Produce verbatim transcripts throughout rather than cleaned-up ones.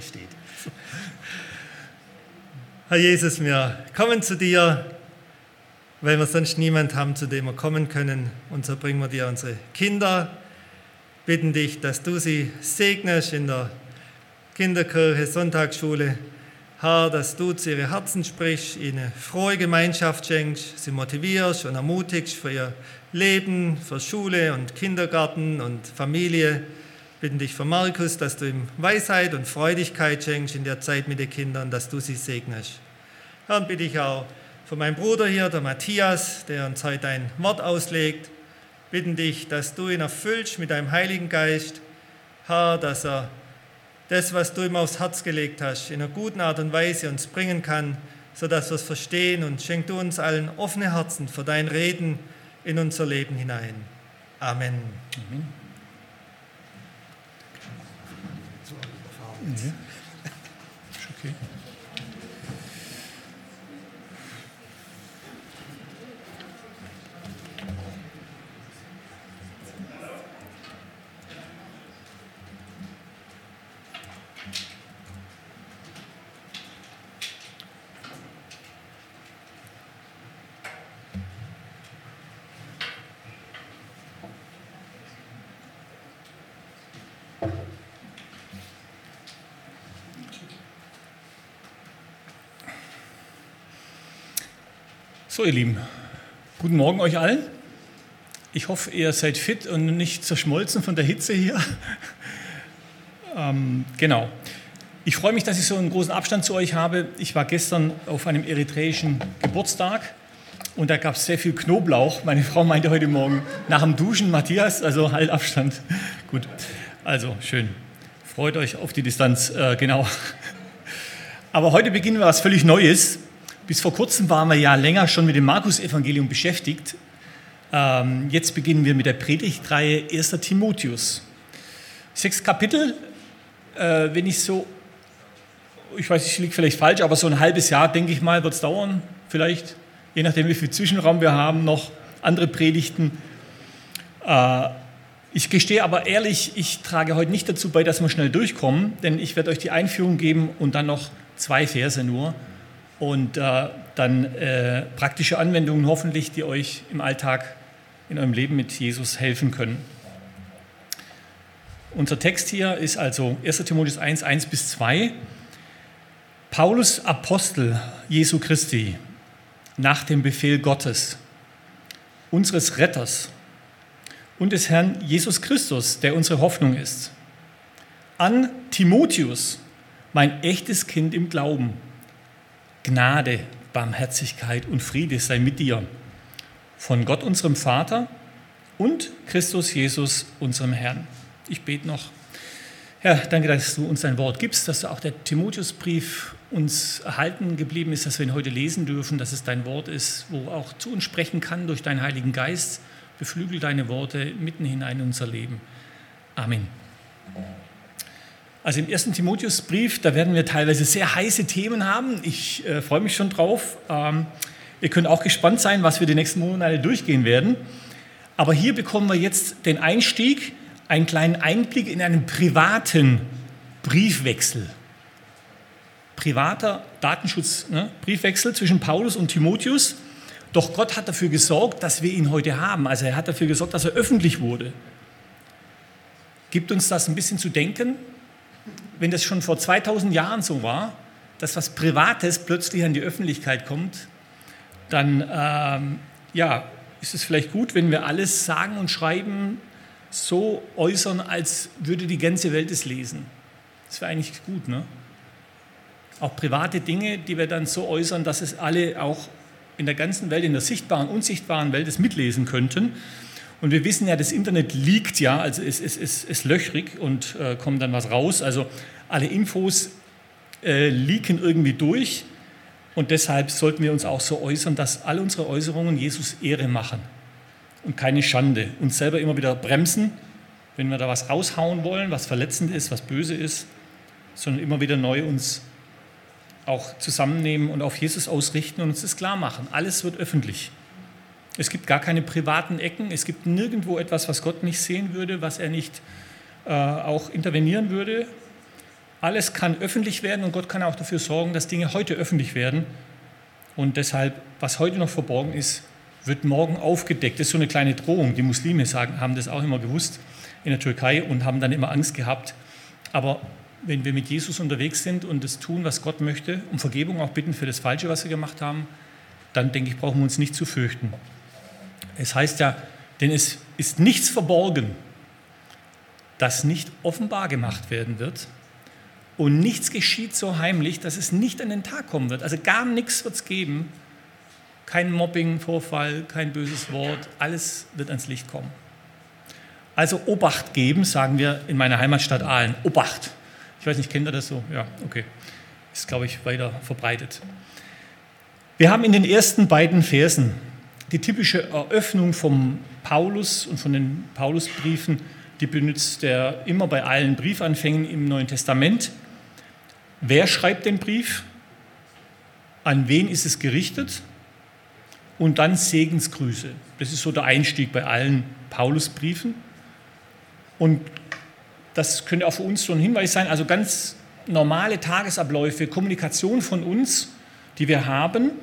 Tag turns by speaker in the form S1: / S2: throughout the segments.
S1: wirklich steht. Herr Jesus, wir kommen zu dir, weil wir sonst niemanden haben, zu dem wir kommen können. Und so bringen wir dir unsere Kinder, bitten dich, dass du sie segnest in der Kinderkirche, Sonntagsschule. Herr, dass du zu ihren Herzen sprichst, ihnen frohe Gemeinschaft schenkst, sie motivierst und ermutigst für ihr Leben, für Schule und Kindergarten und Familie. Bitten dich für Markus, dass du ihm Weisheit und Freudigkeit schenkst in der Zeit mit den Kindern, dass du sie segnest. Herr, und bitte ich auch für meinen Bruder hier, der Matthias, der uns heute dein Wort auslegt. Bitten dich, dass du ihn erfüllst mit deinem Heiligen Geist. Herr, dass er das, was du ihm aufs Herz gelegt hast, in einer guten Art und Weise uns bringen kann, sodass wir es verstehen, und schenk du uns allen offene Herzen für dein Reden in unser Leben hinein. Amen.
S2: Amen. Ja. Ist okay. So, ihr Lieben, guten Morgen euch allen. Ich hoffe, ihr seid fit und nicht zerschmolzen von der Hitze hier. ähm, genau. Ich freue mich, dass ich so einen großen Abstand zu euch habe. Ich war gestern auf einem eritreischen Geburtstag und da gab es sehr viel Knoblauch. Meine Frau meinte heute Morgen nach dem Duschen, Matthias, also halt Abstand. Gut, also schön. Freut euch auf die Distanz, äh, genau. Aber heute beginnen wir was völlig Neues. Bis vor kurzem waren wir ja länger schon mit dem Markus-Evangelium beschäftigt. Ähm, jetzt beginnen wir mit der Predigtreihe erster Timotheus. Sechs Kapitel, äh, wenn ich so, ich weiß, ich liege vielleicht falsch, aber so ein halbes Jahr, denke ich mal, wird es dauern. Vielleicht, je nachdem, wie viel Zwischenraum wir haben, noch andere Predigten. Äh, ich gestehe aber ehrlich, ich trage heute nicht dazu bei, dass wir schnell durchkommen, denn ich werde euch die Einführung geben und dann noch zwei Verse nur. Und äh, dann äh, praktische Anwendungen hoffentlich, die euch im Alltag, in eurem Leben mit Jesus helfen können. Unser Text hier ist also erster Timotheus eins, eins bis zwei. Paulus, Apostel Jesu Christi, nach dem Befehl Gottes, unseres Retters und des Herrn Jesus Christus, der unsere Hoffnung ist. An Timotheus, mein echtes Kind im Glauben. Gnade, Barmherzigkeit und Friede sei mit dir, von Gott unserem Vater und Christus Jesus unserem Herrn. Ich bete noch. Herr, danke, dass du uns dein Wort gibst, dass auch der Timotheusbrief uns erhalten geblieben ist, dass wir ihn heute lesen dürfen, dass es dein Wort ist, wo auch zu uns sprechen kann durch deinen Heiligen Geist. Beflügel deine Worte mitten hinein in unser Leben. Amen. Also im ersten Timotheusbrief, da werden wir teilweise sehr heiße Themen haben. Ich äh, freue mich schon drauf. Ähm, ihr könnt auch gespannt sein, was wir die nächsten Monate durchgehen werden. Aber hier bekommen wir jetzt den Einstieg, einen kleinen Einblick in einen privaten Briefwechsel. Privater Datenschutz, ne? Briefwechsel zwischen Paulus und Timotheus. Doch Gott hat dafür gesorgt, dass wir ihn heute haben. Also er hat dafür gesorgt, dass er öffentlich wurde. Gibt uns das ein bisschen zu denken? Wenn das schon vor zweitausend Jahren so war, dass was Privates plötzlich an die Öffentlichkeit kommt, dann ähm, ja, ist es vielleicht gut, wenn wir alles sagen und schreiben so äußern, als würde die ganze Welt es lesen. Das wäre eigentlich gut, ne? Auch private Dinge, die wir dann so äußern, dass es alle auch in der ganzen Welt, in der sichtbaren, unsichtbaren Welt es mitlesen könnten. Und wir wissen ja, das Internet liegt ja, also es ist, ist, ist löchrig und äh, kommt dann was raus. Also alle Infos äh, leaken irgendwie durch und deshalb sollten wir uns auch so äußern, dass alle unsere Äußerungen Jesus Ehre machen und keine Schande. Uns selber immer wieder bremsen, wenn wir da was raushauen wollen, was verletzend ist, was böse ist, sondern immer wieder neu uns auch zusammennehmen und auf Jesus ausrichten und uns das klar machen. Alles wird öffentlich. Es gibt gar keine privaten Ecken, es gibt nirgendwo etwas, was Gott nicht sehen würde, was er nicht äh, auch intervenieren würde. alles kann öffentlich werden und Gott kann auch dafür sorgen, dass Dinge heute öffentlich werden. Und deshalb, was heute noch verborgen ist, wird morgen aufgedeckt. Das ist so eine kleine Drohung. Die Muslime sagen, haben das auch immer gewusst in der Türkei und haben dann immer Angst gehabt. Aber wenn wir mit Jesus unterwegs sind und das tun, was Gott möchte, um Vergebung auch bitten für das Falsche, was wir gemacht haben, dann denke ich, brauchen wir uns nicht zu fürchten. Es heißt ja, denn es ist nichts verborgen, das nicht offenbar gemacht werden wird. Und nichts geschieht so heimlich, dass es nicht an den Tag kommen wird. Also gar nichts wird es geben. Kein Mobbing-Vorfall, kein böses Wort. Alles wird ans Licht kommen. Also Obacht geben, sagen wir in meiner Heimatstadt Aalen. Obacht. Ich weiß nicht, kennt ihr das so? Ja, okay. Ist, glaube ich, weiter verbreitet. Wir haben in den ersten beiden Versen die typische Eröffnung vom Paulus und von den Paulusbriefen, die benutzt er immer bei allen Briefanfängen im Neuen Testament. Wer schreibt den Brief? An wen ist es gerichtet? Und dann Segensgrüße. Das ist so der Einstieg bei allen Paulusbriefen. Und das könnte auch für uns so ein Hinweis sein, also ganz normale Tagesabläufe, Kommunikation von uns, die wir haben,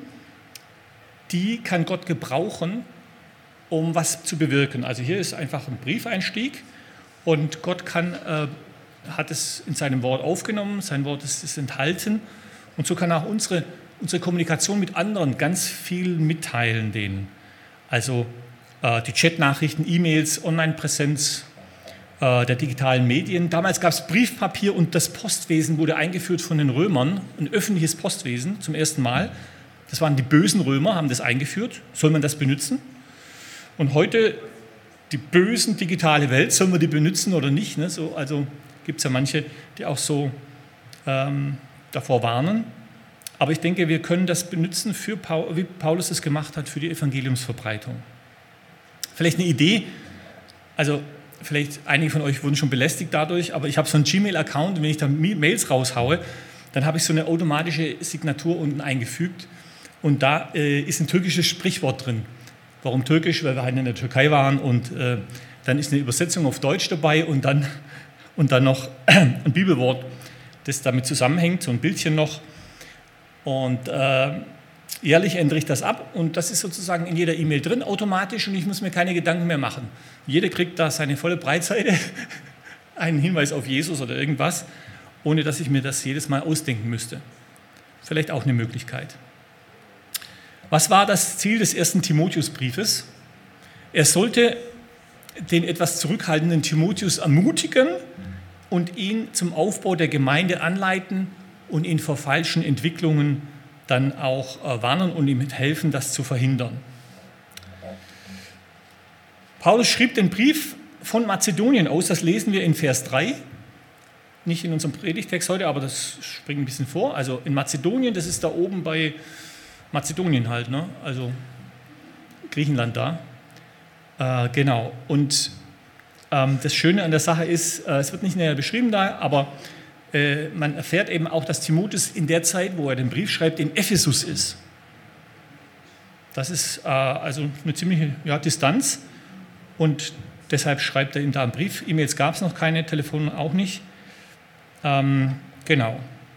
S2: die kann Gott gebrauchen, um was zu bewirken. Also hier ist einfach ein Briefeinstieg und Gott kann, äh, hat es in seinem Wort aufgenommen, sein Wort ist, ist enthalten und so kann auch unsere, unsere Kommunikation mit anderen ganz viel mitteilen denen. Also äh, die Chatnachrichten, E-Mails, Online-Präsenz äh, der digitalen Medien. Damals gab es Briefpapier und das Postwesen wurde eingeführt von den Römern, ein öffentliches Postwesen zum ersten Mal. Das waren die bösen Römer, haben das eingeführt. Soll man das benutzen? Und heute die bösen digitale Welt, sollen wir die benutzen oder nicht? Ne? So, also gibt es ja manche, die auch so ähm, davor warnen. Aber ich denke, wir können das benutzen, für Paul, wie Paulus es gemacht hat, für die Evangeliumsverbreitung. Vielleicht eine Idee, also vielleicht einige von euch wurden schon belästigt dadurch, aber ich habe so einen Gmail-Account und wenn ich da Mails raushaue, dann habe ich so eine automatische Signatur unten eingefügt und da äh, ist ein türkisches Sprichwort drin. Warum türkisch? Weil wir halt in der Türkei waren und äh, dann ist eine Übersetzung auf Deutsch dabei und dann, und dann noch ein Bibelwort, das damit zusammenhängt, so ein Bildchen noch. Und äh, jährlich ändere ich das ab und das ist sozusagen in jeder E-Mail drin automatisch und ich muss mir keine Gedanken mehr machen. Jeder kriegt da seine volle Breitseite, einen Hinweis auf Jesus oder irgendwas, ohne dass ich mir das jedes Mal ausdenken müsste. Vielleicht auch eine Möglichkeit. Was war das Ziel des ersten Timotheusbriefes? Er sollte den etwas zurückhaltenden Timotheus ermutigen und ihn zum Aufbau der Gemeinde anleiten und ihn vor falschen Entwicklungen dann auch äh, warnen und ihm helfen, das zu verhindern. Paulus schrieb den Brief von Mazedonien aus, das lesen wir in Vers drei, nicht in unserem Predigtext heute, aber das springt ein bisschen vor. Also in Mazedonien, das ist da oben bei Mazedonien halt, ne? Also Griechenland da. Äh, genau. Und ähm, das Schöne an der Sache ist, äh, es wird nicht näher beschrieben da, aber äh, man erfährt eben auch, dass Timotheus in der Zeit, wo er den Brief schreibt, in Ephesus ist. Das ist äh, also eine ziemliche ja, Distanz und deshalb schreibt er ihm da einen Brief. E-Mails gab es noch keine, Telefon auch nicht. Ähm, genau.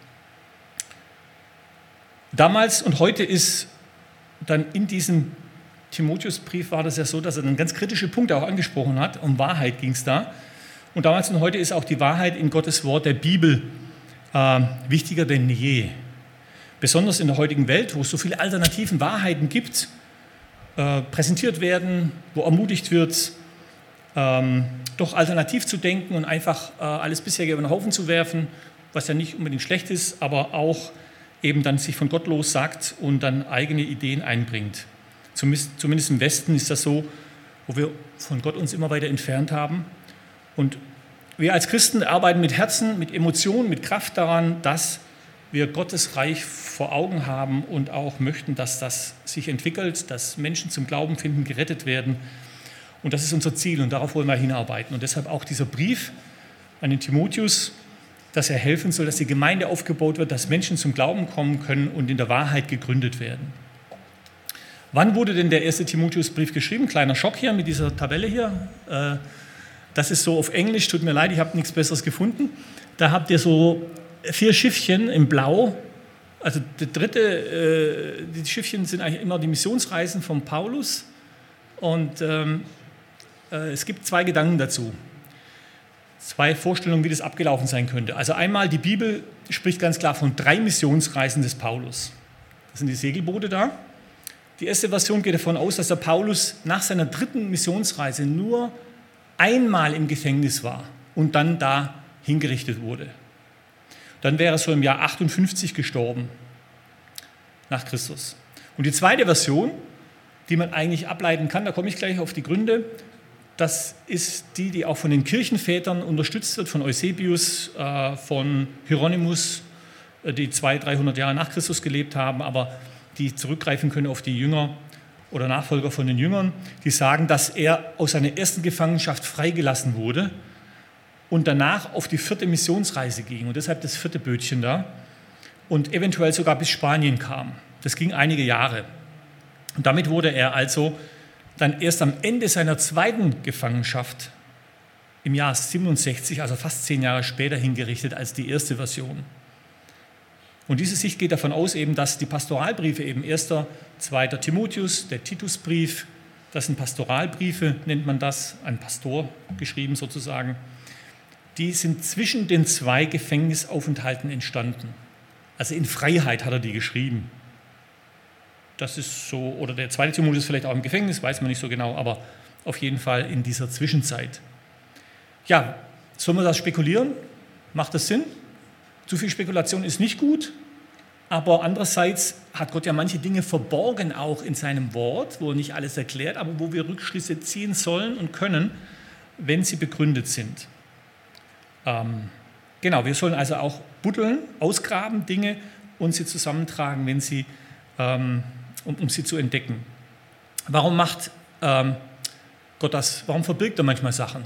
S2: Damals und heute ist dann in diesem Timotheusbrief war das ja so, dass er dann ganz kritische Punkte auch angesprochen hat. Um Wahrheit ging es da. Und damals und heute ist auch die Wahrheit in Gottes Wort der Bibel äh, wichtiger denn je. Besonders in der heutigen Welt, wo es so viele alternativen Wahrheiten gibt, äh, präsentiert werden, wo ermutigt wird, ähm, doch alternativ zu denken und einfach äh, alles bisherige über den Haufen zu werfen, was ja nicht unbedingt schlecht ist, aber auch eben dann sich von Gott lossagt und dann eigene Ideen einbringt. Zumindest im Westen ist das so, wo wir von Gott uns immer weiter entfernt haben. Und wir als Christen arbeiten mit Herzen, mit Emotionen, mit Kraft daran, dass wir Gottes Reich vor Augen haben und auch möchten, dass das sich entwickelt, dass Menschen zum Glauben finden, gerettet werden. Und das ist unser Ziel und darauf wollen wir hinarbeiten. Und deshalb auch dieser Brief an den Timotheus, dass er helfen soll, dass die Gemeinde aufgebaut wird, dass Menschen zum Glauben kommen können und in der Wahrheit gegründet werden. Wann wurde denn der erste Timotheusbrief geschrieben? Kleiner Schock hier mit dieser Tabelle hier. Das ist so auf Englisch, tut mir leid, ich habe nichts Besseres gefunden. Da habt ihr so vier Schiffchen in Blau. Also der dritte, äh, die Schiffchen sind eigentlich immer die Missionsreisen von Paulus. Und ähm, äh, es gibt zwei Gedanken dazu. Zwei Vorstellungen, wie das abgelaufen sein könnte. Also einmal, die Bibel spricht ganz klar von drei Missionsreisen des Paulus. Das sind die Segelboote da. Die erste Version geht davon aus, dass der Paulus nach seiner dritten Missionsreise nur einmal im Gefängnis war und dann da hingerichtet wurde. Dann wäre er so im Jahr achtundfünfzig gestorben, nach Christus. Und die zweite Version, die man eigentlich ableiten kann, da komme ich gleich auf die Gründe, das ist die, die auch von den Kirchenvätern unterstützt wird, von Eusebius, äh, von Hieronymus, äh, die zweihundert, dreihundert Jahre nach Christus gelebt haben, aber die zurückgreifen können auf die Jünger oder Nachfolger von den Jüngern, die sagen, dass er aus seiner ersten Gefangenschaft freigelassen wurde und danach auf die vierte Missionsreise ging und deshalb das vierte Bötchen da und eventuell sogar bis Spanien kam. Das ging einige Jahre. Und damit wurde er also dann erst am Ende seiner zweiten Gefangenschaft im Jahr siebenundsechzig, also fast zehn Jahre später, hingerichtet als die erste Version. Und diese Sicht geht davon aus, eben, dass die Pastoralbriefe, eben erster, zweiter Timotheus, der Titusbrief, das sind Pastoralbriefe, nennt man das, ein Pastor geschrieben sozusagen, die sind zwischen den zwei Gefängnisaufenthalten entstanden. Also in Freiheit hat er die geschrieben. Das ist so, oder der zweite Timotheus vielleicht auch im Gefängnis, weiß man nicht so genau, aber auf jeden Fall in dieser Zwischenzeit. Ja, soll man das spekulieren? Macht das Sinn? Zu viel Spekulation ist nicht gut, aber andererseits hat Gott ja manche Dinge verborgen auch in seinem Wort, wo er nicht alles erklärt, aber wo wir Rückschlüsse ziehen sollen und können, wenn sie begründet sind. Ähm, genau, wir sollen also auch buddeln, ausgraben Dinge und sie zusammentragen, wenn sie, ähm, um, um sie zu entdecken. Warum macht ähm, Gott das? Warum verbirgt er manchmal Sachen?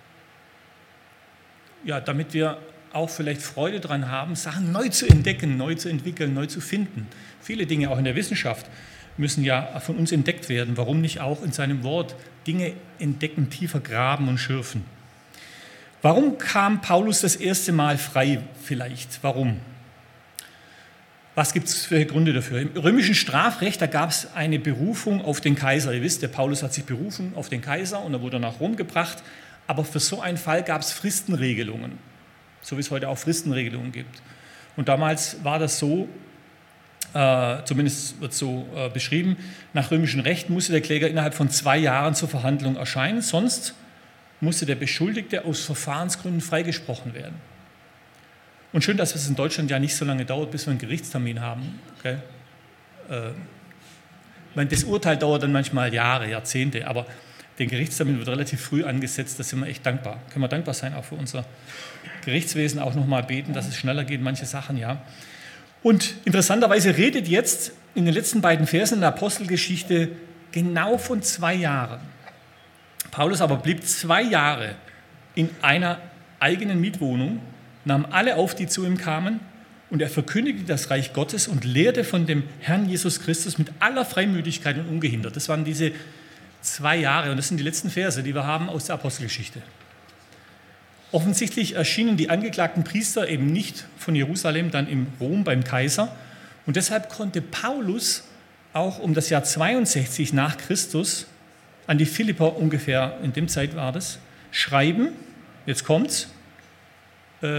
S2: Ja, damit wir auch vielleicht Freude daran haben, Sachen neu zu entdecken, neu zu entwickeln, neu zu finden. Viele Dinge auch in der Wissenschaft müssen ja von uns entdeckt werden. Warum nicht auch in seinem Wort Dinge entdecken, tiefer graben und schürfen? Warum kam Paulus das erste Mal frei vielleicht? Warum? Was gibt es für Gründe dafür? Im römischen Strafrecht, da gab es eine Berufung auf den Kaiser. Ihr wisst, der Paulus hat sich berufen auf den Kaiser und er wurde nach Rom gebracht. Aber für so einen Fall gab es Fristenregelungen, so wie es heute auch Fristenregelungen gibt. Und damals war das so, äh, zumindest wird es so äh, beschrieben, nach römischem Recht musste der Kläger innerhalb von zwei Jahren zur Verhandlung erscheinen, sonst musste der Beschuldigte aus Verfahrensgründen freigesprochen werden. Und schön, dass es in Deutschland ja nicht so lange dauert, bis wir einen Gerichtstermin haben. Okay? Äh, ich meine, das Urteil dauert dann manchmal Jahre, Jahrzehnte, aber der Gerichtstermin wird relativ früh angesetzt, da sind wir echt dankbar. Können wir dankbar sein, auch für unser Gerichtswesen, auch nochmal beten, dass es schneller geht, manche Sachen, ja. Und interessanterweise redet jetzt in den letzten beiden Versen in der Apostelgeschichte genau von zwei Jahren. Paulus aber blieb zwei Jahre in einer eigenen Mietwohnung, nahm alle auf, die zu ihm kamen, und er verkündigte das Reich Gottes und lehrte von dem Herrn Jesus Christus mit aller Freimütigkeit und ungehindert. Das waren diese zwei Jahre und das sind die letzten Verse, die wir haben aus der Apostelgeschichte. Offensichtlich erschienen die angeklagten Priester eben nicht von Jerusalem, dann in Rom beim Kaiser. Und deshalb konnte Paulus auch um das Jahr zweiundsechzig nach Christus an die Philipper, ungefähr in dem Zeit war das, schreiben, jetzt kommt's, äh,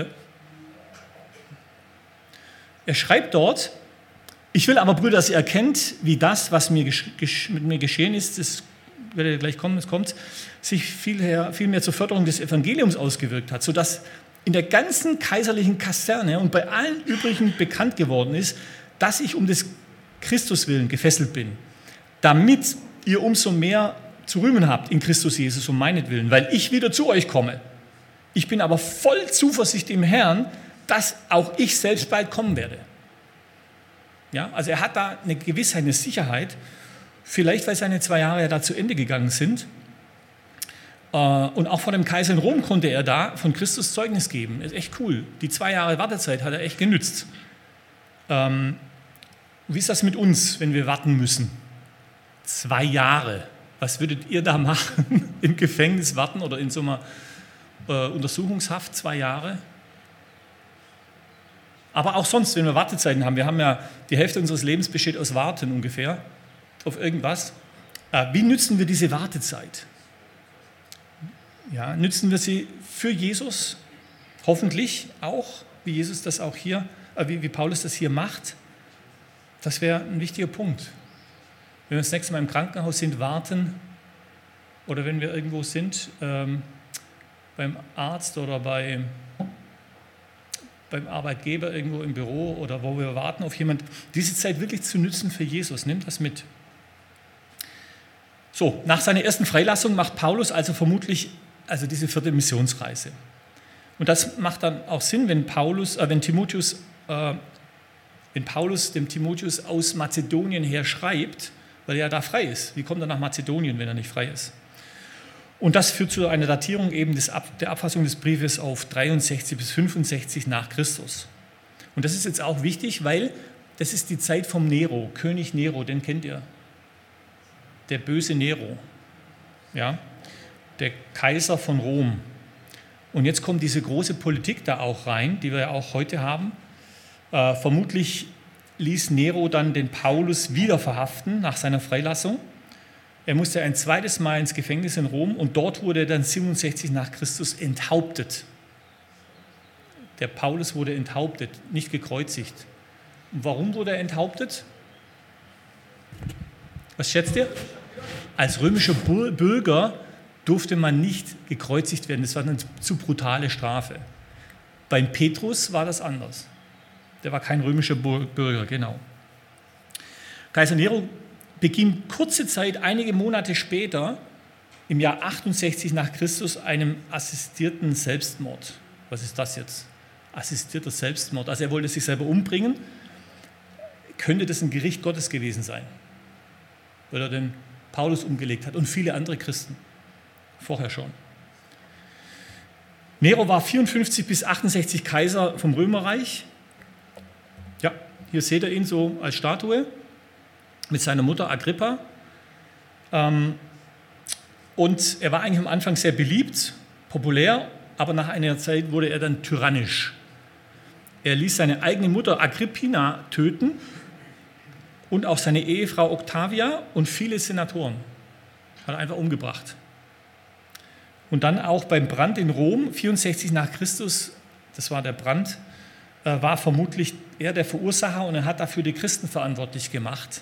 S2: er schreibt dort: Ich will aber, Brüder, dass ihr erkennt, wie das, was mir gesch- gesch- mit mir geschehen ist, das werde gleich kommen, es kommt, sich vielmehr, vielmehr zur Förderung des Evangeliums ausgewirkt hat, sodass in der ganzen kaiserlichen Kaserne und bei allen übrigen bekannt geworden ist, dass ich um des Christus willen gefesselt bin, damit ihr umso mehr zu rühmen habt in Christus Jesus um meinetwillen, weil ich wieder zu euch komme. Ich bin aber voll Zuversicht im Herrn, dass auch ich selbst bald kommen werde. Ja, also er hat da eine Gewissheit, eine Sicherheit, vielleicht weil seine zwei Jahre ja da zu Ende gegangen sind. Und auch vor dem Kaiser in Rom konnte er da von Christus Zeugnis geben. Das ist echt cool. Die zwei Jahre Wartezeit hat er echt genützt. Ähm, wie ist das mit uns, wenn wir warten müssen? Zwei Jahre. Was würdet ihr da machen? Im Gefängnis warten oder in so einer äh, Untersuchungshaft zwei Jahre? Aber auch sonst, wenn wir Wartezeiten haben, wir haben ja, die Hälfte unseres Lebens besteht aus Warten ungefähr auf irgendwas. Wie nützen wir diese Wartezeit? Ja, nützen wir sie für Jesus? Hoffentlich auch, wie Jesus das auch hier, äh, wie, wie Paulus das hier macht. Das wäre ein wichtiger Punkt. Wenn wir das nächste Mal im Krankenhaus sind, warten, oder wenn wir irgendwo sind, ähm, beim Arzt oder bei, beim Arbeitgeber irgendwo im Büro oder wo wir warten auf jemanden, diese Zeit wirklich zu nützen für Jesus. Nimmt das mit. So, nach seiner ersten Freilassung macht Paulus also vermutlich also diese vierte Missionsreise. Und das macht dann auch Sinn, wenn Paulus, äh, wenn Timotheus, äh, wenn Paulus dem Timotheus aus Mazedonien her schreibt, weil er ja da frei ist. Wie kommt er nach Mazedonien, wenn er nicht frei ist? Und das führt zu einer Datierung eben des Ab, der Abfassung des Briefes auf dreiundsechzig bis fünfundsechzig nach Christus. Und das ist jetzt auch wichtig, weil das ist die Zeit vom Nero, König Nero, den kennt ihr. Der böse Nero, ja, der Kaiser von Rom. Und jetzt kommt diese große Politik da auch rein, die wir ja auch heute haben. Äh, vermutlich ließ Nero dann den Paulus wieder verhaften nach seiner Freilassung. Er musste ein zweites Mal ins Gefängnis in Rom und dort wurde er dann siebenundsechzig nach Christus enthauptet. Der Paulus wurde enthauptet, nicht gekreuzigt. Und warum wurde er enthauptet? Was schätzt ihr? Als römischer Bürger durfte man nicht gekreuzigt werden. Das war eine zu brutale Strafe. Beim Petrus war das anders. Der war kein römischer Bürger, genau. Kaiser Nero beging kurze Zeit, einige Monate später, im Jahr achtundsechzig nach Christus, einem assistierten Selbstmord. Was ist das jetzt? Assistierter Selbstmord. Also er wollte sich selber umbringen. Könnte das ein Gericht Gottes gewesen sein? Weil er den Paulus umgelegt hat und viele andere Christen. Vorher schon. Nero war vierundfünfzig bis achtundsechzig Kaiser vom Römerreich. Ja, hier seht ihr ihn so als Statue mit seiner Mutter Agrippa. Und er war eigentlich am Anfang sehr beliebt, populär, aber nach einer Zeit wurde er dann tyrannisch. Er ließ seine eigene Mutter Agrippina töten und auch seine Ehefrau Octavia und viele Senatoren. Hat er einfach umgebracht. Und dann auch beim Brand in Rom, vierundsechzig nach Christus, das war der Brand, war vermutlich er der Verursacher und er hat dafür die Christen verantwortlich gemacht.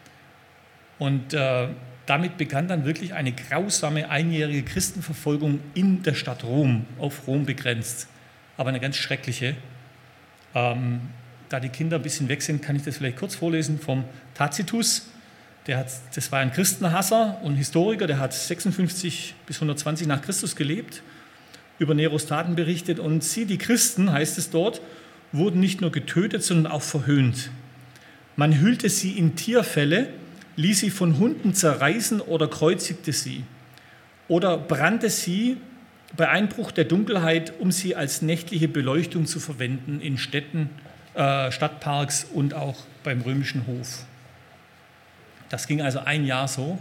S2: Und äh, damit begann dann wirklich eine grausame einjährige Christenverfolgung in der Stadt Rom, auf Rom begrenzt. Aber eine ganz schreckliche. Ähm, da die Kinder ein bisschen weg sind, kann ich das vielleicht kurz vorlesen vom Tacitus. Der hat, das war ein Christenhasser und Historiker, der hat sechsundfünfzig bis hundertzwanzig nach Christus gelebt, über Neros Taten berichtet. Und sie, die Christen, heißt es dort, wurden nicht nur getötet, sondern auch verhöhnt. Man hüllte sie in Tierfelle, ließ sie von Hunden zerreißen oder kreuzigte sie oder brannte sie bei Einbruch der Dunkelheit, um sie als nächtliche Beleuchtung zu verwenden in Städten, äh, Stadtparks und auch beim römischen Hof. Das ging also ein Jahr so.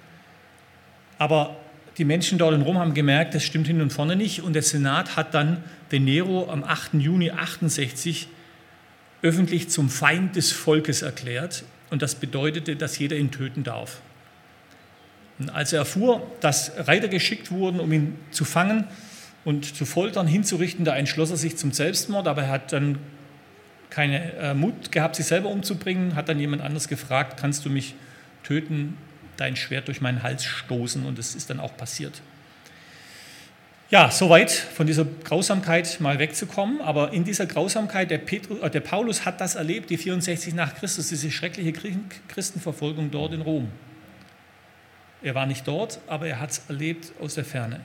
S2: Aber die Menschen dort in Rom haben gemerkt, das stimmt hin und vorne nicht. Und der Senat hat dann den Nero am achten Juni achtundsechzig öffentlich zum Feind des Volkes erklärt. Und das bedeutete, dass jeder ihn töten darf. Und als er erfuhr, dass Reiter geschickt wurden, um ihn zu fangen und zu foltern, hinzurichten, da entschloss er sich zum Selbstmord, aber er hat dann keinen äh, Mut gehabt, sich selber umzubringen, hat dann jemand anders gefragt, kannst du mich töten, dein Schwert durch meinen Hals stoßen, und das ist dann auch passiert. Ja, soweit von dieser Grausamkeit mal wegzukommen, aber in dieser Grausamkeit, der, Petrus, äh, der Paulus hat das erlebt, die vierundsechzig nach Christus, diese schreckliche Christenverfolgung dort in Rom. Er war nicht dort, aber er hat es erlebt aus der Ferne.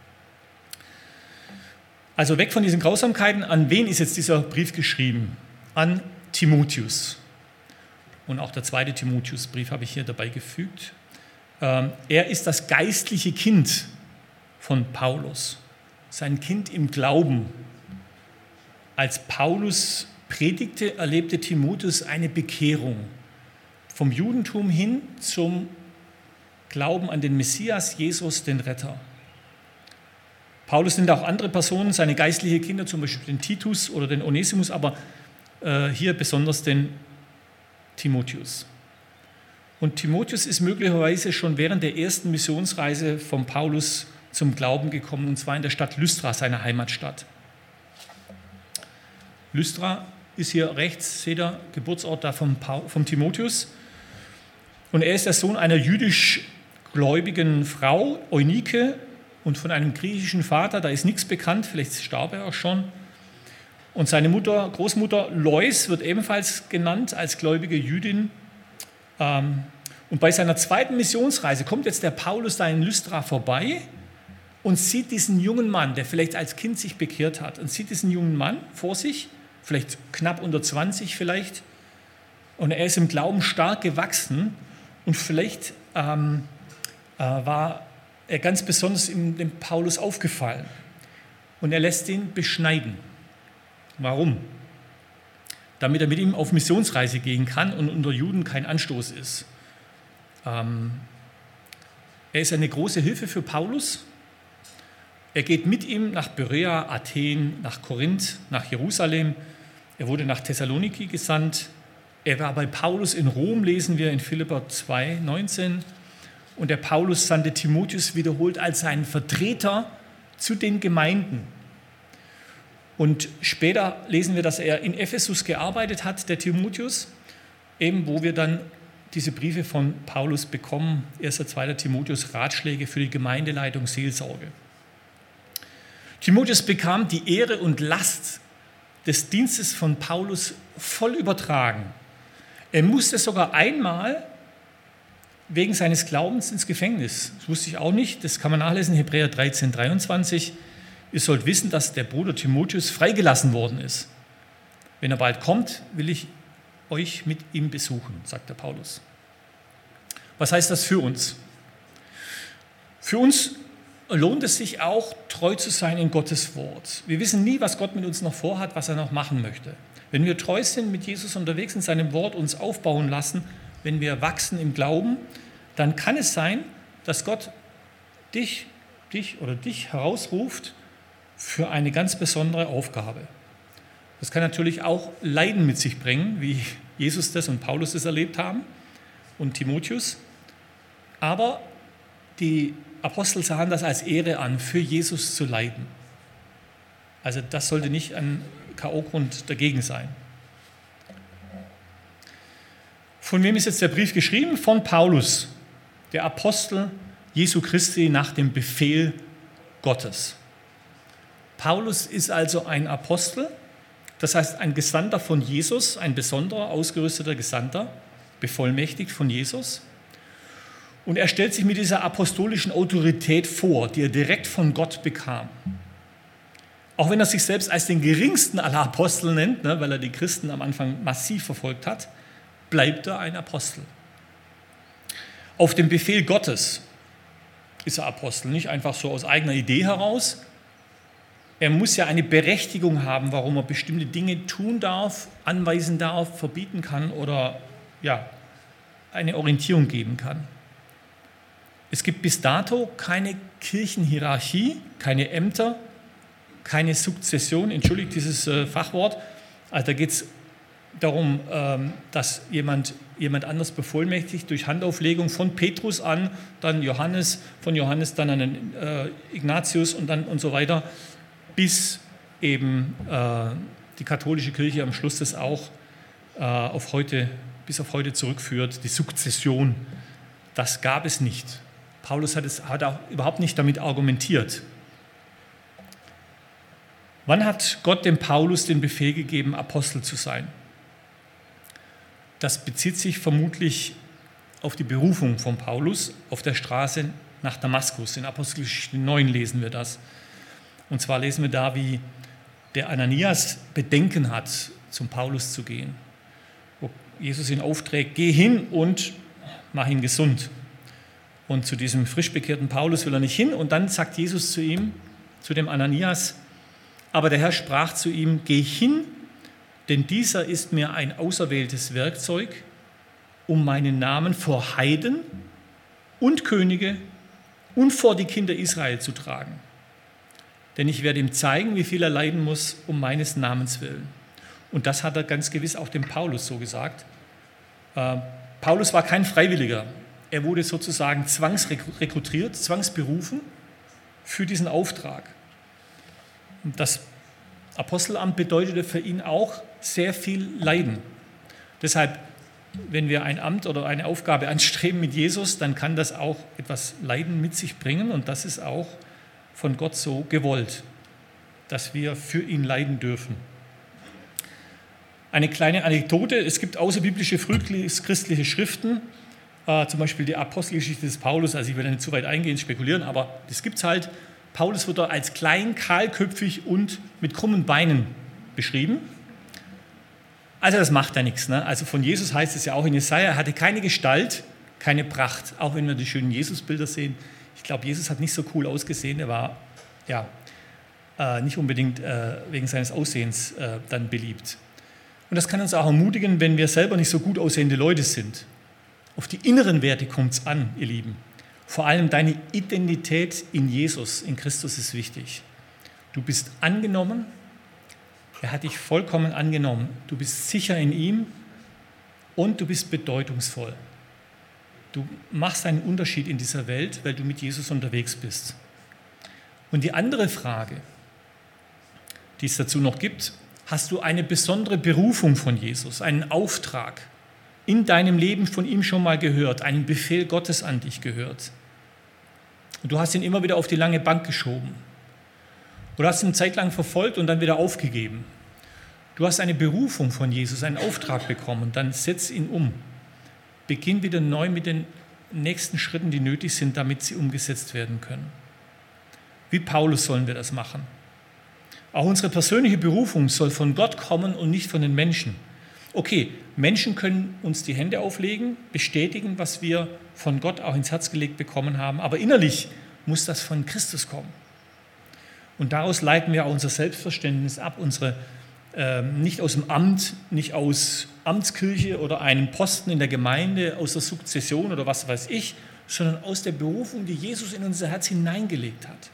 S2: Also weg von diesen Grausamkeiten, an wen ist jetzt dieser Brief geschrieben? An Timotheus. Und auch der zweite Timotheusbrief habe ich hier dabei gefügt. Ähm, er ist das geistliche Kind von Paulus, sein Kind im Glauben. Als Paulus predigte, erlebte Timotheus eine Bekehrung vom Judentum hin zum Glauben an den Messias, Jesus, den Retter. Paulus nennt auch andere Personen, seine geistliche Kinder, zum Beispiel den Titus oder den Onesimus, aber äh, hier besonders den Timotheus. Und Timotheus ist möglicherweise schon während der ersten Missionsreise von Paulus zum Glauben gekommen, und zwar in der Stadt Lystra, seiner Heimatstadt. Lystra ist hier rechts, seht ihr, Geburtsort da vom, Paul, vom Timotheus. Und er ist der Sohn einer jüdisch-gläubigen Frau, Eunike, und von einem griechischen Vater, da ist nichts bekannt, vielleicht starb er auch schon. Und seine Mutter, Großmutter Lois wird ebenfalls genannt als gläubige Jüdin. Und bei seiner zweiten Missionsreise kommt jetzt der Paulus da in Lystra vorbei und sieht diesen jungen Mann, der vielleicht als Kind sich bekehrt hat, und sieht diesen jungen Mann vor sich, vielleicht knapp unter zwanzig vielleicht, und er ist im Glauben stark gewachsen, und vielleicht ähm, äh, war er ganz besonders in dem Paulus aufgefallen, und er lässt ihn beschneiden. Warum? Damit er mit ihm auf Missionsreise gehen kann und unter Juden kein Anstoß ist. Ähm, er ist eine große Hilfe für Paulus. Er geht mit ihm nach Berea, Athen, nach Korinth, nach Jerusalem. Er wurde nach Thessaloniki gesandt. Er war bei Paulus in Rom, lesen wir in Philipper zwei, neunzehn. Und der Paulus sandte Timotheus wiederholt als seinen Vertreter zu den Gemeinden. Und später lesen wir, dass er in Ephesus gearbeitet hat, der Timotheus, eben wo wir dann diese Briefe von Paulus bekommen, erster, zweiter Timotheus, Ratschläge für die Gemeindeleitung, Seelsorge. Timotheus bekam die Ehre und Last des Dienstes von Paulus voll übertragen. Er musste sogar einmal wegen seines Glaubens ins Gefängnis. Das wusste ich auch nicht, das kann man nachlesen, Hebräer dreizehn, dreiundzwanzig. Ihr sollt wissen, dass der Bruder Timotheus freigelassen worden ist. Wenn er bald kommt, will ich euch mit ihm besuchen, sagt der Paulus. Was heißt das für uns? Für uns lohnt es sich auch, treu zu sein in Gottes Wort. Wir wissen nie, was Gott mit uns noch vorhat, was er noch machen möchte. Wenn wir treu sind, mit Jesus unterwegs in seinem Wort uns aufbauen lassen, wenn wir wachsen im Glauben, dann kann es sein, dass Gott dich, dich oder dich herausruft für eine ganz besondere Aufgabe. Das kann natürlich auch Leiden mit sich bringen, wie Jesus das und Paulus das erlebt haben und Timotheus. Aber die Apostel sahen das als Ehre an, für Jesus zu leiden. Also das sollte nicht ein K O-Grund dagegen sein. Von wem ist jetzt der Brief geschrieben? Von Paulus, der Apostel Jesu Christi nach dem Befehl Gottes. Paulus ist also ein Apostel, das heißt ein Gesandter von Jesus, ein besonderer, ausgerüsteter Gesandter, bevollmächtigt von Jesus. Und er stellt sich mit dieser apostolischen Autorität vor, die er direkt von Gott bekam. Auch wenn er sich selbst als den geringsten aller Apostel nennt, ne, weil er die Christen am Anfang massiv verfolgt hat, bleibt er ein Apostel. Auf dem Befehl Gottes ist er Apostel, nicht einfach so aus eigener Idee heraus. Er muss ja eine Berechtigung haben, warum er bestimmte Dinge tun darf, anweisen darf, verbieten kann oder ja, eine Orientierung geben kann. Es gibt bis dato keine Kirchenhierarchie, keine Ämter, keine Sukzession, entschuldigt dieses äh, Fachwort. Also da geht es darum, ähm, dass jemand, jemand anders bevollmächtigt durch Handauflegung von Petrus an, dann Johannes, von Johannes dann an den, äh, Ignatius und dann und so weiter, bis eben äh, die katholische Kirche am Schluss das auch äh, auf heute, bis auf heute zurückführt, die Sukzession. Das gab es nicht. Paulus hat, es, hat auch überhaupt nicht damit argumentiert. Wann hat Gott dem Paulus den Befehl gegeben, Apostel zu sein? Das bezieht sich vermutlich auf die Berufung von Paulus auf der Straße nach Damaskus. In Apostelgeschichte neun lesen wir das. Und zwar lesen wir da, wie der Ananias Bedenken hat, zum Paulus zu gehen. Wo Jesus ihn aufträgt, geh hin und mach ihn gesund. Und zu diesem frisch bekehrten Paulus will er nicht hin. Und dann sagt Jesus zu ihm, zu dem Ananias, aber der Herr sprach zu ihm, geh hin, denn dieser ist mir ein auserwähltes Werkzeug, um meinen Namen vor Heiden und Könige und vor die Kinder Israel zu tragen. Denn ich werde ihm zeigen, wie viel er leiden muss, um meines Namens willen. Und das hat er ganz gewiss auch dem Paulus so gesagt. Äh, Paulus war kein Freiwilliger. Er wurde sozusagen zwangsrekrutiert, zwangsberufen für diesen Auftrag. Und das Apostelamt bedeutete für ihn auch sehr viel Leiden. Deshalb, wenn wir ein Amt oder eine Aufgabe anstreben mit Jesus, dann kann das auch etwas Leiden mit sich bringen und das ist auch von Gott so gewollt, dass wir für ihn leiden dürfen. Eine kleine Anekdote, es gibt außerbiblische frühchristliche Schriften, äh, zum Beispiel die Apostelgeschichte des Paulus, also ich will da nicht zu weit eingehen, spekulieren, aber das gibt es halt. Paulus wird da als klein, kahlköpfig und mit krummen Beinen beschrieben. Also das macht ja nichts. Ne? Also von Jesus heißt es ja auch in Jesaja, er hatte keine Gestalt, keine Pracht, auch wenn wir die schönen Jesusbilder sehen. Ich glaube, Jesus hat nicht so cool ausgesehen, er war ja äh, nicht unbedingt äh, wegen seines Aussehens äh, dann beliebt. Und das kann uns auch ermutigen, wenn wir selber nicht so gut aussehende Leute sind. Auf die inneren Werte kommt es an, ihr Lieben. Vor allem deine Identität in Jesus, in Christus ist wichtig. Du bist angenommen, er hat dich vollkommen angenommen. Du bist sicher in ihm und du bist bedeutungsvoll. Du machst einen Unterschied in dieser Welt, weil du mit Jesus unterwegs bist. Und die andere Frage, die es dazu noch gibt, hast du eine besondere Berufung von Jesus, einen Auftrag in deinem Leben von ihm schon mal gehört, einen Befehl Gottes an dich gehört. Und du hast ihn immer wieder auf die lange Bank geschoben. Du hast ihn eine Zeit lang verfolgt und dann wieder aufgegeben. Du hast eine Berufung von Jesus, einen Auftrag bekommen, dann setz ihn um. Beginn wieder neu mit den nächsten Schritten, die nötig sind, damit sie umgesetzt werden können. Wie Paulus sollen wir das machen. Auch unsere persönliche Berufung soll von Gott kommen und nicht von den Menschen. Okay, Menschen können uns die Hände auflegen, bestätigen, was wir von Gott auch ins Herz gelegt bekommen haben, aber innerlich muss das von Christus kommen. Und daraus leiten wir auch unser Selbstverständnis ab, unsere, äh, nicht aus dem Amt, nicht aus Amtskirche oder einem Posten in der Gemeinde, aus der Sukzession oder was weiß ich, sondern aus der Berufung, die Jesus in unser Herz hineingelegt hat.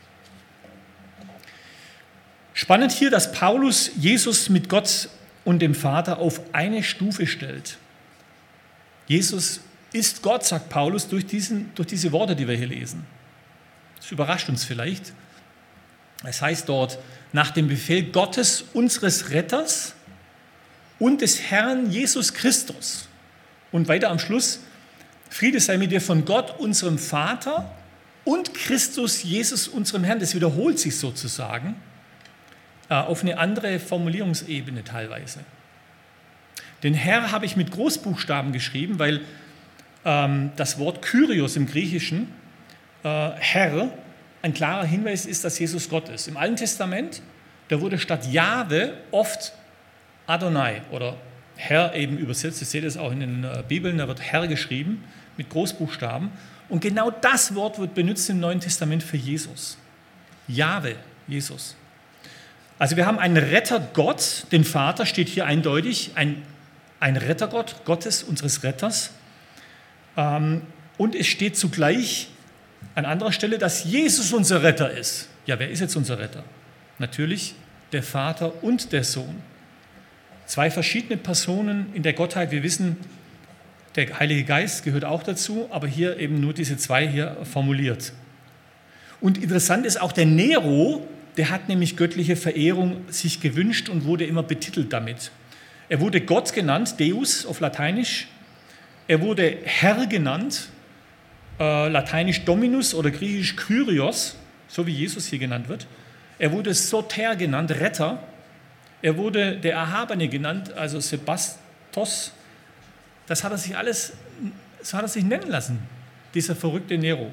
S2: Spannend hier, dass Paulus Jesus mit Gott und dem Vater auf eine Stufe stellt. Jesus ist Gott, sagt Paulus, durch, diesen, durch diese Worte, die wir hier lesen. Das überrascht uns vielleicht. Es heißt dort, nach dem Befehl Gottes, unseres Retters und des Herrn Jesus Christus. Und weiter am Schluss, Friede sei mit dir von Gott, unserem Vater und Christus Jesus, unserem Herrn. Das wiederholt sich sozusagen auf eine andere Formulierungsebene teilweise. Den Herr habe ich mit Großbuchstaben geschrieben, weil ähm, das Wort Kyrios im Griechischen, äh, Herr, ein klarer Hinweis ist, dass Jesus Gott ist. Im Alten Testament, da wurde statt Jahwe oft Adonai oder Herr eben übersetzt. Ihr seht es auch in den äh, Bibeln, da wird Herr geschrieben mit Großbuchstaben. Und genau das Wort wird benutzt im Neuen Testament für Jesus. Jahwe, Jesus. Also wir haben einen Rettergott, den Vater steht hier eindeutig, ein, ein Rettergott, Gottes, unseres Retters. Ähm, und es steht zugleich an anderer Stelle, dass Jesus unser Retter ist. Ja, wer ist jetzt unser Retter? Natürlich der Vater und der Sohn. Zwei verschiedene Personen in der Gottheit. Wir wissen, der Heilige Geist gehört auch dazu, aber hier eben nur diese zwei hier formuliert. Und interessant ist auch der Nero, der hat nämlich göttliche Verehrung sich gewünscht und wurde immer betitelt damit. Er wurde Gott genannt, Deus auf Lateinisch. Er wurde Herr genannt, äh, lateinisch Dominus oder griechisch Kyrios, so wie Jesus hier genannt wird. Er wurde Soter genannt, Retter. Er wurde der Erhabene genannt, also Sebastos. Das hat er sich alles, so hat er sich nennen lassen, dieser verrückte Nero.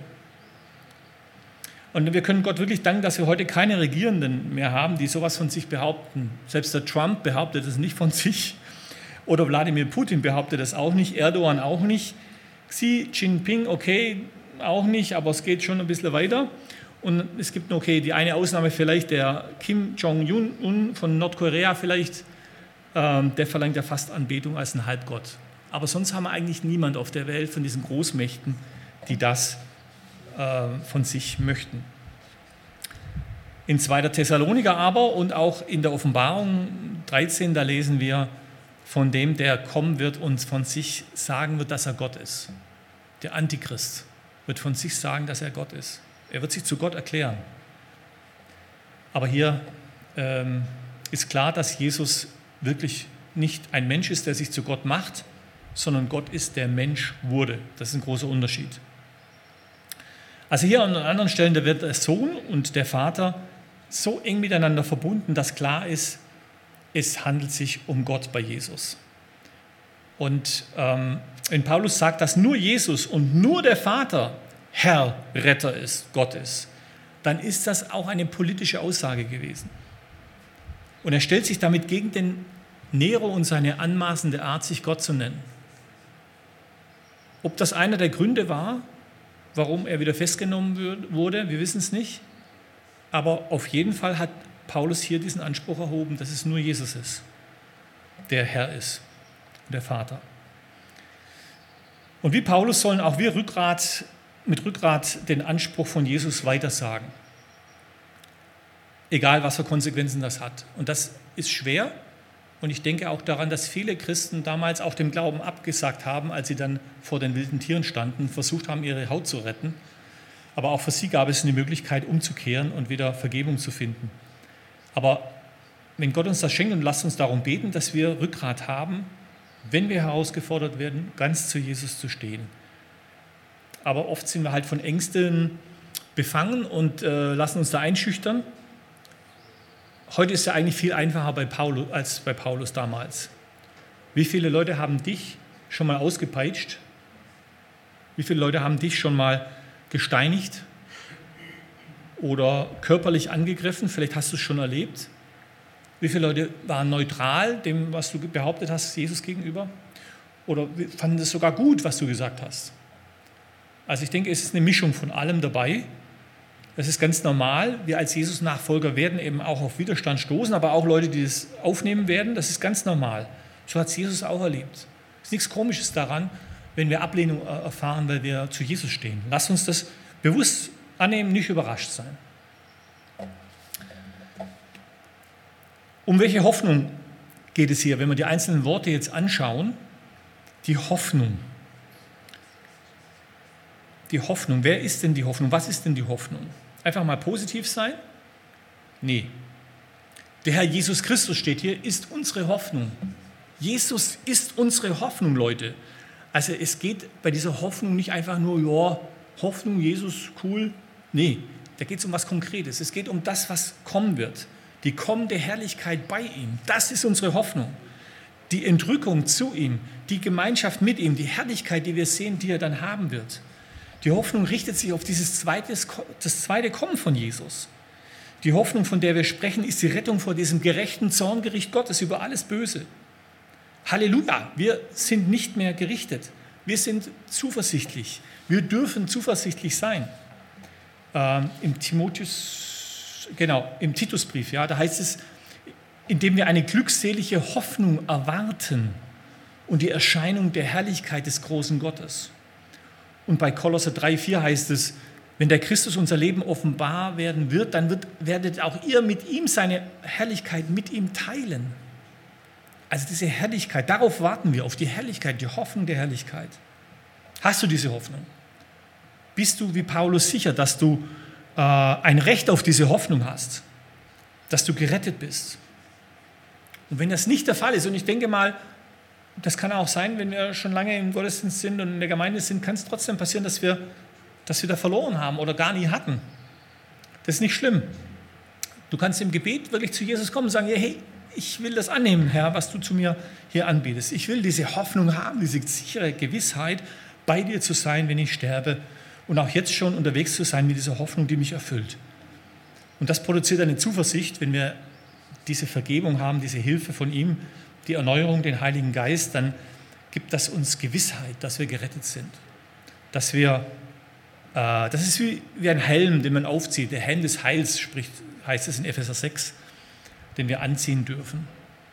S2: Und wir können Gott wirklich danken, dass wir heute keine Regierenden mehr haben, die sowas von sich behaupten. Selbst der Trump behauptet es nicht von sich. Oder Wladimir Putin behauptet es auch nicht, Erdogan auch nicht. Xi Jinping, okay, auch nicht, aber es geht schon ein bisschen weiter. Und es gibt noch, okay, die eine Ausnahme vielleicht, der Kim Jong-un von Nordkorea vielleicht, ähm, der verlangt ja fast Anbetung als ein Halbgott. Aber sonst haben wir eigentlich niemand auf der Welt von diesen Großmächten, die das von sich möchten. In zweiter Thessaloniker aber und auch in der Offenbarung dreizehn, da lesen wir von dem, der kommen wird und von sich sagen wird, dass er Gott ist. Der Antichrist wird von sich sagen, dass er Gott ist. Er wird sich zu Gott erklären. Aber hier ähm, ist klar, dass Jesus wirklich nicht ein Mensch ist, der sich zu Gott macht, sondern Gott ist, der Mensch wurde. Das ist ein großer Unterschied. Also hier an anderen Stellen, da wird der Sohn und der Vater so eng miteinander verbunden, dass klar ist, es handelt sich um Gott bei Jesus. Und ähm, wenn Paulus sagt, dass nur Jesus und nur der Vater Herr, Retter ist, Gott ist, dann ist das auch eine politische Aussage gewesen. Und er stellt sich damit gegen den Nero und seine anmaßende Art, sich Gott zu nennen. Ob das einer der Gründe war, warum er wieder festgenommen wurde, wir wissen es nicht. Aber auf jeden Fall hat Paulus hier diesen Anspruch erhoben, dass es nur Jesus ist, der Herr ist, der Vater. Und wie Paulus sollen auch wir Rückgrat, mit Rückgrat den Anspruch von Jesus weitersagen. Egal, was für Konsequenzen das hat. Und das ist schwer. Und ich denke auch daran, dass viele Christen damals auch dem Glauben abgesagt haben, als sie dann vor den wilden Tieren standen, versucht haben, ihre Haut zu retten. Aber auch für sie gab es eine Möglichkeit, umzukehren und wieder Vergebung zu finden. Aber wenn Gott uns das schenkt, und lasst uns darum beten, dass wir Rückgrat haben, wenn wir herausgefordert werden, ganz zu Jesus zu stehen. Aber oft sind wir halt von Ängsten befangen und äh, lassen uns da einschüchtern. Heute ist es ja eigentlich viel einfacher bei Paulus, als bei Paulus damals. Wie viele Leute haben dich schon mal ausgepeitscht? Wie viele Leute haben dich schon mal gesteinigt oder körperlich angegriffen? Vielleicht hast du es schon erlebt. Wie viele Leute waren neutral dem, was du behauptet hast, Jesus gegenüber? Oder fanden es sogar gut, was du gesagt hast? Also ich denke, es ist eine Mischung von allem dabei. Das ist ganz normal. Wir als Jesus-Nachfolger werden eben auch auf Widerstand stoßen, aber auch Leute, die das aufnehmen werden, das ist ganz normal. So hat es Jesus auch erlebt. Es ist nichts Komisches daran, wenn wir Ablehnung erfahren, weil wir zu Jesus stehen. Lasst uns das bewusst annehmen, nicht überrascht sein. Um welche Hoffnung geht es hier, wenn wir die einzelnen Worte jetzt anschauen? Die Hoffnung. Die Hoffnung. Wer ist denn die Hoffnung? Was ist denn die Hoffnung? Einfach mal positiv sein? Nee. Der Herr Jesus Christus steht hier, ist unsere Hoffnung. Jesus ist unsere Hoffnung, Leute. Also es geht bei dieser Hoffnung nicht einfach nur, ja, Hoffnung, Jesus, cool. Nee, da geht es um was Konkretes. Es geht um das, was kommen wird. Die kommende Herrlichkeit bei ihm. Das ist unsere Hoffnung. Die Entrückung zu ihm, die Gemeinschaft mit ihm, die Herrlichkeit, die wir sehen, die er dann haben wird. Die Hoffnung richtet sich auf dieses zweite, das zweite Kommen von Jesus. Die Hoffnung, von der wir sprechen, ist die Rettung vor diesem gerechten Zorngericht Gottes über alles Böse. Halleluja, wir sind nicht mehr gerichtet. Wir sind zuversichtlich. Wir dürfen zuversichtlich sein. Ähm, Im Timotheus, genau, im Titusbrief, ja, da heißt es, indem wir eine glückselige Hoffnung erwarten und die Erscheinung der Herrlichkeit des großen Gottes. Und bei Kolosser drei, vier heißt es, wenn der Christus unser Leben offenbar werden wird, dann wird, werdet auch ihr mit ihm seine Herrlichkeit mit ihm teilen. Also diese Herrlichkeit, darauf warten wir, auf die Herrlichkeit, die Hoffnung der Herrlichkeit. Hast du diese Hoffnung? Bist du wie Paulus sicher, dass du äh, ein Recht auf diese Hoffnung hast? Dass du gerettet bist? Und wenn das nicht der Fall ist, und ich denke mal, das kann auch sein, wenn wir schon lange im Gottesdienst sind und in der Gemeinde sind, kann es trotzdem passieren, dass wir, dass wir da verloren haben oder gar nie hatten. Das ist nicht schlimm. Du kannst im Gebet wirklich zu Jesus kommen und sagen, hey, ich will das annehmen, Herr, was du zu mir hier anbietest. Ich will diese Hoffnung haben, diese sichere Gewissheit, bei dir zu sein, wenn ich sterbe und auch jetzt schon unterwegs zu sein mit dieser Hoffnung, die mich erfüllt. Und das produziert eine Zuversicht, wenn wir diese Vergebung haben, diese Hilfe von ihm, die Erneuerung, den Heiligen Geist, dann gibt das uns Gewissheit, dass wir gerettet sind. Dass wir, äh, das ist wie, wie ein Helm, den man aufzieht, der Helm des Heils, spricht, heißt es in Epheser sechs, den wir anziehen dürfen.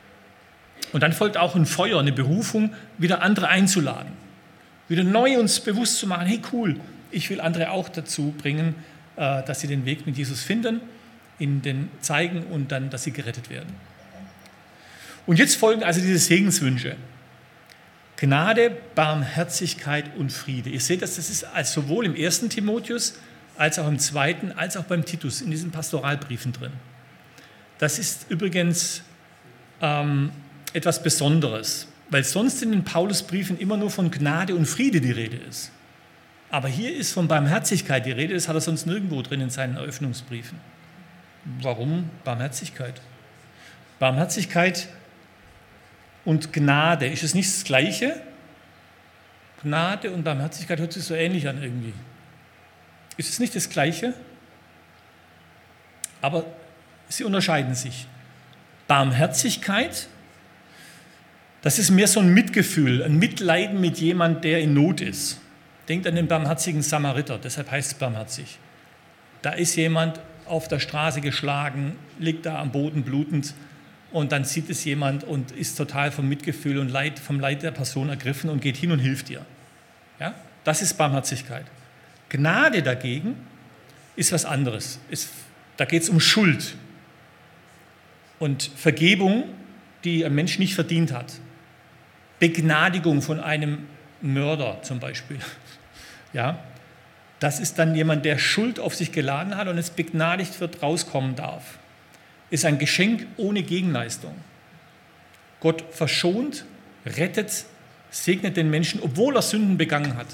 S2: Und dann folgt auch ein Feuer, eine Berufung, wieder andere einzuladen. Wieder neu uns bewusst zu machen, hey cool, ich will andere auch dazu bringen, äh, dass sie den Weg mit Jesus finden. ihnen den zeigen und dann, dass sie gerettet werden. Und jetzt folgen also diese Segenswünsche. Gnade, Barmherzigkeit und Friede. Ihr seht, dass das ist also sowohl im ersten Timotheus als auch im zweiten, als auch beim Titus in diesen Pastoralbriefen drin. Das ist übrigens ähm, etwas Besonderes, weil sonst in den Paulusbriefen immer nur von Gnade und Friede die Rede ist. Aber hier ist von Barmherzigkeit die Rede, das hat er sonst nirgendwo drin in seinen Eröffnungsbriefen. Warum Barmherzigkeit? Barmherzigkeit und Gnade, ist es nicht das Gleiche? Gnade und Barmherzigkeit hört sich so ähnlich an irgendwie. Ist es nicht das Gleiche? Aber sie unterscheiden sich. Barmherzigkeit, das ist mehr so ein Mitgefühl, ein Mitleiden mit jemandem, der in Not ist. Denkt an den barmherzigen Samariter, deshalb heißt es barmherzig. Da ist jemand auf der Straße geschlagen, liegt da am Boden blutend und dann sieht es jemand und ist total vom Mitgefühl und Leid, vom Leid der Person ergriffen und geht hin und hilft ihr. Ja? Das ist Barmherzigkeit. Gnade dagegen ist was anderes. Ist, da geht es um Schuld und Vergebung, die ein Mensch nicht verdient hat. Begnadigung von einem Mörder zum Beispiel. Ja? Das ist dann jemand, der Schuld auf sich geladen hat und es begnadigt wird, rauskommen darf. Ist ein Geschenk ohne Gegenleistung. Gott verschont, rettet, segnet den Menschen, obwohl er Sünden begangen hat.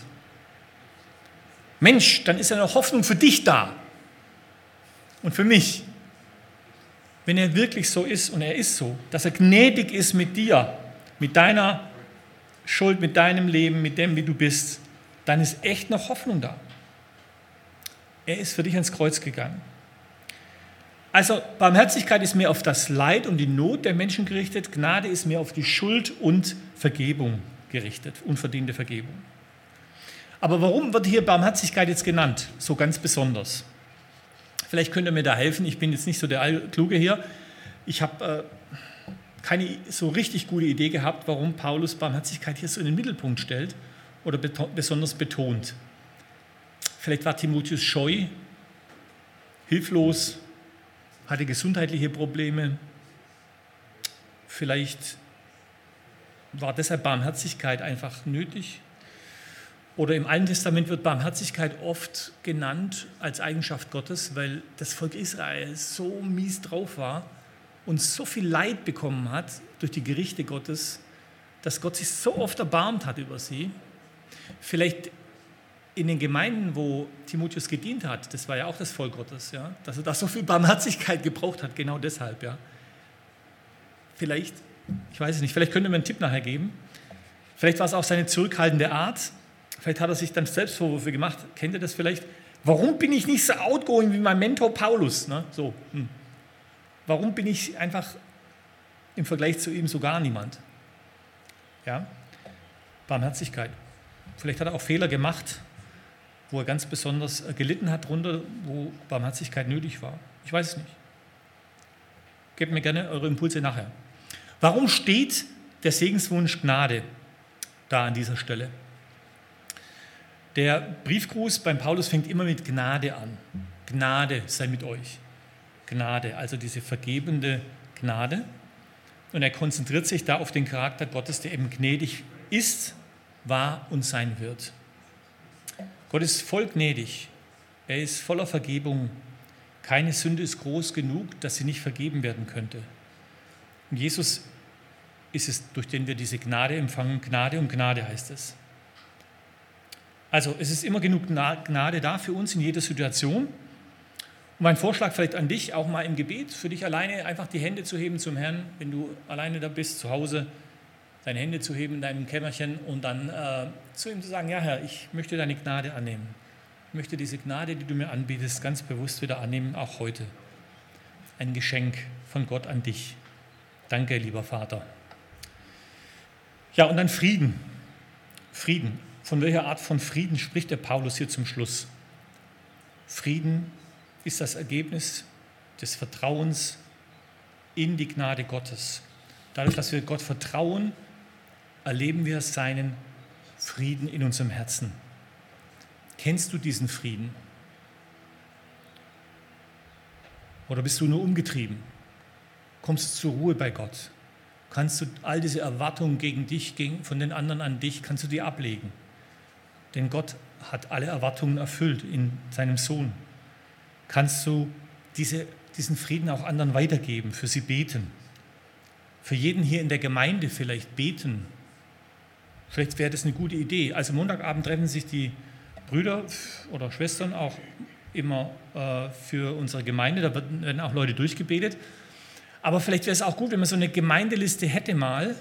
S2: Mensch, dann ist eine Hoffnung für dich da und für mich. Wenn er wirklich so ist, und er ist so, dass er gnädig ist mit dir, mit deiner Schuld, mit deinem Leben, mit dem, wie du bist, dann ist echt noch Hoffnung da. Er ist für dich ans Kreuz gegangen. Also Barmherzigkeit ist mehr auf das Leid und die Not der Menschen gerichtet, Gnade ist mehr auf die Schuld und Vergebung gerichtet, unverdiente Vergebung. Aber warum wird hier Barmherzigkeit jetzt genannt, so ganz besonders? Vielleicht könnt ihr mir da helfen, ich bin jetzt nicht so der Kluge hier. Ich habe äh, keine so richtig gute Idee gehabt, warum Paulus Barmherzigkeit hier so in den Mittelpunkt stellt oder beto- besonders betont. Vielleicht war Timotheus scheu, hilflos, hatte gesundheitliche Probleme. Vielleicht war deshalb Barmherzigkeit einfach nötig. Oder im Alten Testament wird Barmherzigkeit oft genannt als Eigenschaft Gottes, weil das Volk Israel so mies drauf war und so viel Leid bekommen hat durch die Gerichte Gottes, dass Gott sich so oft erbarmt hat über sie. Vielleicht in den Gemeinden, wo Timotheus gedient hat, das war ja auch das Volk Gottes, ja, dass er da so viel Barmherzigkeit gebraucht hat, genau deshalb. Ja. Vielleicht, ich weiß es nicht, vielleicht könnt ihr mir einen Tipp nachher geben. Vielleicht war es auch seine zurückhaltende Art. Vielleicht hat er sich dann Selbstvorwürfe gemacht. Kennt ihr das vielleicht? Warum bin ich nicht so outgoing wie mein Mentor Paulus? Ne? So, hm. Warum bin ich einfach im Vergleich zu ihm so gar niemand? Ja? Barmherzigkeit. Vielleicht hat er auch Fehler gemacht, wo er ganz besonders gelitten hat drunter, wo Barmherzigkeit nötig war. Ich weiß es nicht. Gebt mir gerne eure Impulse nachher. Warum steht der Segenswunsch Gnade da an dieser Stelle? Der Briefgruß beim Paulus fängt immer mit Gnade an. Gnade sei mit euch. Gnade, also diese vergebende Gnade. Und er konzentriert sich da auf den Charakter Gottes, der eben gnädig ist, war und sein wird. Gott ist voll gnädig. Er ist voller Vergebung. Keine Sünde ist groß genug, dass sie nicht vergeben werden könnte. Und Jesus ist es, durch den wir diese Gnade empfangen. Gnade um Gnade heißt es. Also es ist immer genug Gnade da für uns in jeder Situation. Und mein Vorschlag vielleicht an dich, auch mal im Gebet, für dich alleine einfach die Hände zu heben zum Herrn, wenn du alleine da bist, zu Hause, deine Hände zu heben in deinem Kämmerchen und dann äh, zu ihm zu sagen, ja Herr, ich möchte deine Gnade annehmen. Ich möchte diese Gnade, die du mir anbietest, ganz bewusst wieder annehmen, auch heute. Ein Geschenk von Gott an dich. Danke, lieber Vater. Ja, und dann Frieden. Frieden. Von welcher Art von Frieden spricht der Paulus hier zum Schluss? Frieden ist das Ergebnis des Vertrauens in die Gnade Gottes. Dadurch, dass wir Gott vertrauen, erleben wir seinen Frieden in unserem Herzen. Kennst du diesen Frieden? Oder bist du nur umgetrieben? Kommst du zur Ruhe bei Gott? Kannst du all diese Erwartungen gegen dich, gegen, von den anderen an dich, kannst du die ablegen? Denn Gott hat alle Erwartungen erfüllt in seinem Sohn. Kannst du diese, diesen Frieden auch anderen weitergeben, für sie beten? Für jeden hier in der Gemeinde vielleicht beten? Vielleicht wäre das eine gute Idee. Also Montagabend treffen sich die Brüder oder Schwestern auch immer äh, für unsere Gemeinde. Da werden auch Leute durchgebetet. Aber vielleicht wäre es auch gut, wenn man so eine Gemeindeliste hätte mal,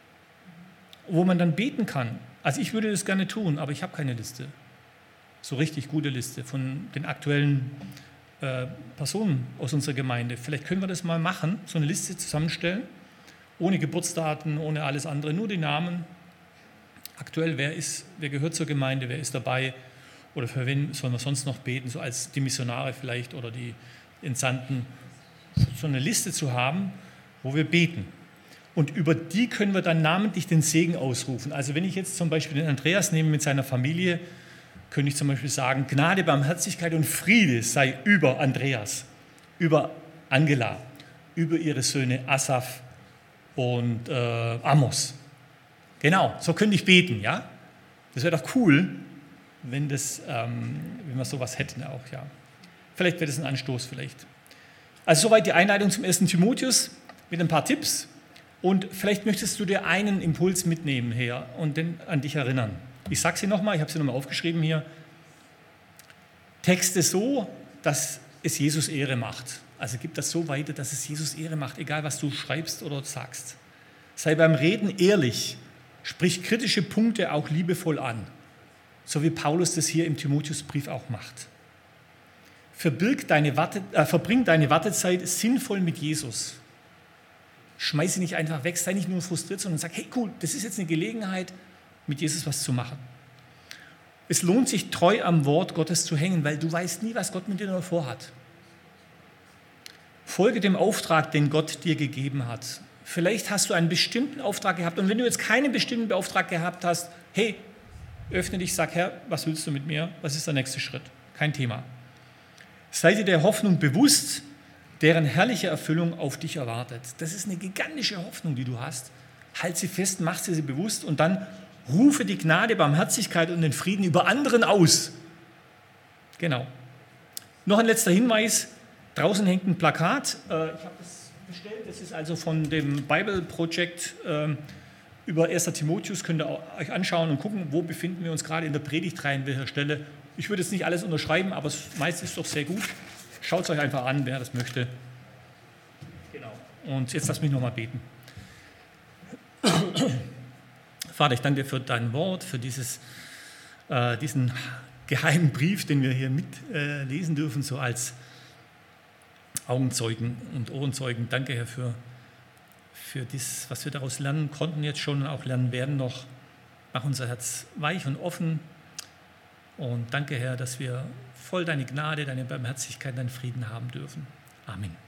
S2: wo man dann beten kann. Also ich würde das gerne tun, aber ich habe keine Liste. So richtig gute Liste von den aktuellen äh, Personen aus unserer Gemeinde. Vielleicht können wir das mal machen, so eine Liste zusammenstellen, ohne Geburtsdaten, ohne alles andere, nur die Namen. Aktuell, wer ist, wer gehört zur Gemeinde, wer ist dabei oder für wen sollen wir sonst noch beten, so als die Missionare vielleicht oder die Entsandten, so eine Liste zu haben, wo wir beten. Und über die können wir dann namentlich den Segen ausrufen. Also wenn ich jetzt zum Beispiel den Andreas nehme mit seiner Familie, könnte ich zum Beispiel sagen, Gnade, Barmherzigkeit und Friede sei über Andreas, über Angela, über ihre Söhne Asaf und äh, Amos. Genau, so könnte ich beten, ja? Das wäre doch cool, wenn, das, ähm, wenn wir sowas hätten auch, ja. Vielleicht wäre das ein Anstoß, vielleicht. Also soweit die Einleitung zum ersten Timotheus mit ein paar Tipps. Und vielleicht möchtest du dir einen Impuls mitnehmen her und den an dich erinnern. Ich sage sie nochmal, ich habe sie nochmal aufgeschrieben hier. Texte so, dass es Jesus Ehre macht. Also gib das so weiter, dass es Jesus Ehre macht, egal was du schreibst oder sagst. Sei beim Reden ehrlich. Sprich kritische Punkte auch liebevoll an, so wie Paulus das hier im Timotheusbrief auch macht. Verbirg deine Warte, äh, verbring deine Wartezeit sinnvoll mit Jesus. Schmeiß sie nicht einfach weg, sei nicht nur frustriert, sondern sag, hey cool, das ist jetzt eine Gelegenheit, mit Jesus was zu machen. Es lohnt sich, treu am Wort Gottes zu hängen, weil du weißt nie, was Gott mit dir noch vorhat. Folge dem Auftrag, den Gott dir gegeben hat. Vielleicht hast du einen bestimmten Auftrag gehabt und wenn du jetzt keinen bestimmten Auftrag gehabt hast, hey, öffne dich, sag, Herr, was willst du mit mir? Was ist der nächste Schritt? Kein Thema. Sei dir der Hoffnung bewusst, deren herrliche Erfüllung auf dich erwartet. Das ist eine gigantische Hoffnung, die du hast. Halt sie fest, mach sie dir bewusst und dann rufe die Gnade, Barmherzigkeit und den Frieden über anderen aus. Genau. Noch ein letzter Hinweis. Draußen hängt ein Plakat. Ich habe das bestellt. Das ist also von dem Bible Project ähm, über ersten Timotheus. Könnt ihr euch anschauen und gucken, wo befinden wir uns gerade in der Predigtreihe, an welcher Stelle. Ich würde jetzt nicht alles unterschreiben, aber das meiste ist doch sehr gut. Schaut es euch einfach an, wer das möchte. Genau. Und jetzt lasst mich nochmal beten. Vater, ich danke dir für dein Wort, für dieses, äh, diesen geheimen Brief, den wir hier mitlesen äh, dürfen, so als Augenzeugen und Ohrenzeugen. Danke, Herr, für, für das, was wir daraus lernen konnten jetzt schon und auch lernen werden noch. Mach unser Herz weich und offen. Und danke, Herr, dass wir voll deine Gnade, deine Barmherzigkeit, deinen Frieden haben dürfen. Amen.